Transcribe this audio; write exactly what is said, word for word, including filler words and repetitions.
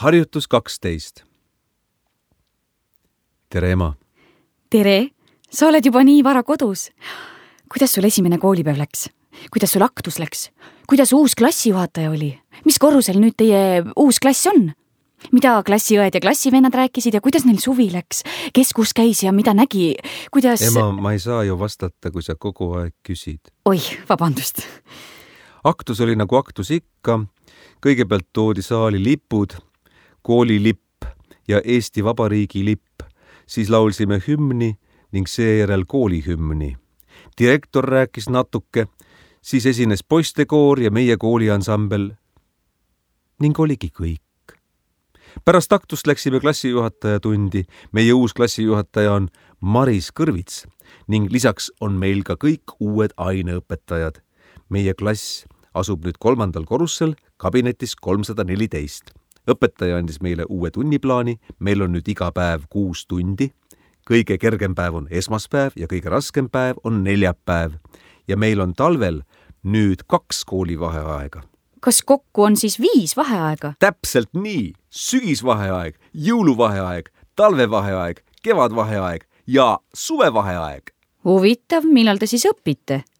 harjutus kaksteist. Tere, ema. Tere, sa oled juba nii vara kodus. Kuidas sul esimene koolipäev läks? Kuidas sul aktus läks? Kuidas uus klassijuhataja oli? Mis korrusel nüüd teie uus klass on? Mida klassiõed ja klassivennad rääkisid ja kuidas neil suvi läks? Kes kus käis ja mida nägi? Kuidas... Ema, ma ei saa ju vastata, kui sa kogu aeg küsid. Oih, vabandust. Aktus oli nagu aktus ikka. Kõigepealt toodi saali lipud, koolilipp ja Eesti Vabariigi lipp. Siis laulsime hümni ning seejärel koolihümni. Direktor rääkis natuke, siis esines poistekoor ja meie kooliansambel ning oligi kõik. Pärast aktust läksime klassijuhataja tundi. Meie uus klassijuhataja on Maris Kõrvits ning lisaks on meil ka kõik uued aineõpetajad. Meie klass asub nüüd kolmandal korrussel kabinetis kolmsada neliteist. Õpetaja andis meile uue tunniplaani. Meil on nüüd iga päev kuus tundi. Kõige kergem päev on esmaspäev ja kõige raskem päev on neljapäev. Ja meil on talvel nüüd kaks koolivaheaega. Kas kokku on siis viis vaheaega? Täpselt nii. Sügisvaheaeg, jõuluvaheaeg, talvevaheaeg, kevadvaheaeg ja suvevaheaeg. Huvitav, millal te siis õpite?